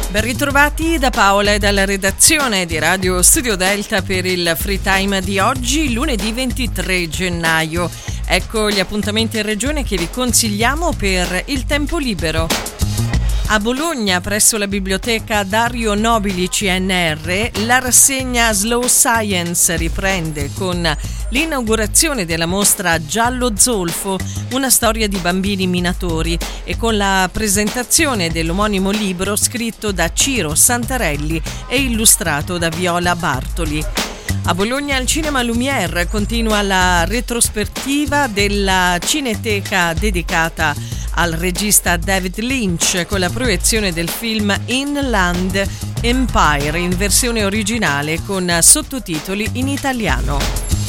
Ben ritrovati da Paola e dalla redazione di Radio Studio Delta per il Free Time di oggi, lunedì 23 gennaio. Ecco gli appuntamenti in regione che vi consigliamo per il tempo libero. A Bologna, presso la biblioteca Dario Nobili CNR, la rassegna Slow Science riprende con l'inaugurazione della mostra Giallo Zolfo, una storia di bambini minatori, e con la presentazione dell'omonimo libro scritto da Ciro Santarelli e illustrato da Viola Bartoli. A Bologna al Cinema Lumière continua la retrospettiva della Cineteca dedicata al regista David Lynch con la proiezione del film Inland Empire in versione originale con sottotitoli in italiano.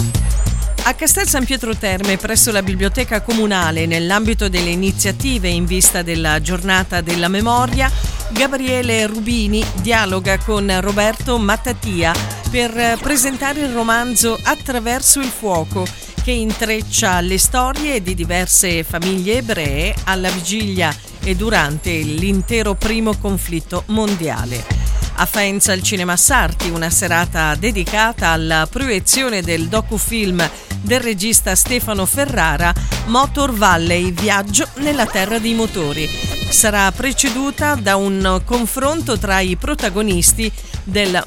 A Castel San Pietro Terme, presso la Biblioteca Comunale, nell'ambito delle iniziative in vista della Giornata della Memoria, Gabriele Rubini dialoga con Roberto Mattatia per presentare il romanzo Attraverso il fuoco, che intreccia le storie di diverse famiglie ebree alla vigilia e durante l'intero primo conflitto mondiale. A Faenza al Cinema Sarti, una serata dedicata alla proiezione del docufilm del regista Stefano Ferrara, Motor Valley, viaggio nella terra dei motori. Sarà preceduta da un confronto tra i protagonisti del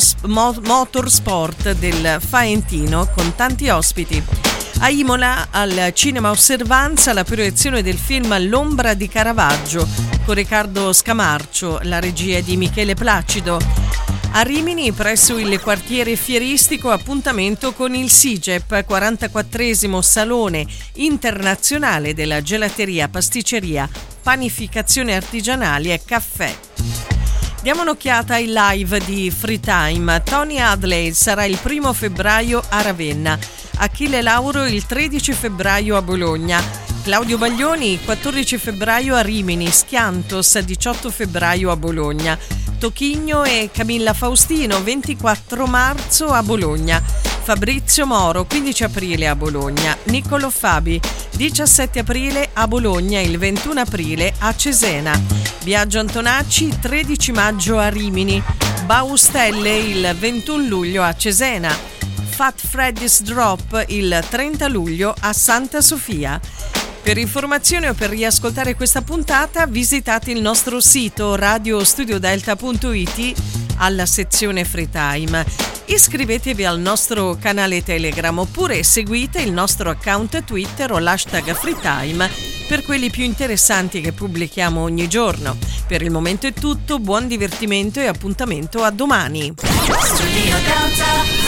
motorsport del Faentino con tanti ospiti. A Imola, al Cinema Osservanza, la proiezione del film L'ombra di Caravaggio con Riccardo Scamarcio, la regia di Michele Placido. A Rimini, presso il quartiere fieristico, appuntamento con il SIGEP, 44esimo Salone Internazionale della Gelateria, Pasticceria, Panificazione Artigianali e Caffè. Diamo un'occhiata ai live di Free Time. Tony Hadley sarà il 1 febbraio a Ravenna, Achille Lauro il 13 febbraio a Bologna, Claudio Baglioni 14 febbraio a Rimini, Schiantos 18 febbraio a Bologna, Tochigno e Camilla Faustino 24 marzo a Bologna, Fabrizio Moro 15 aprile a Bologna, Niccolo Fabi 17 aprile a Bologna e il 21 aprile a Cesena, Biagio Antonacci 13 maggio a Rimini, Baustelle il 21 luglio a Cesena, Fat Freddy's Drop il 30 luglio a Santa Sofia. Per informazioni o per riascoltare questa puntata visitate il nostro sito radiostudiodelta.it alla sezione Free Time. Iscrivetevi al nostro canale Telegram oppure seguite il nostro account Twitter o l'hashtag FreeTime per quelli più interessanti che pubblichiamo ogni giorno. Per il momento è tutto, buon divertimento e appuntamento a domani. Studio Delta.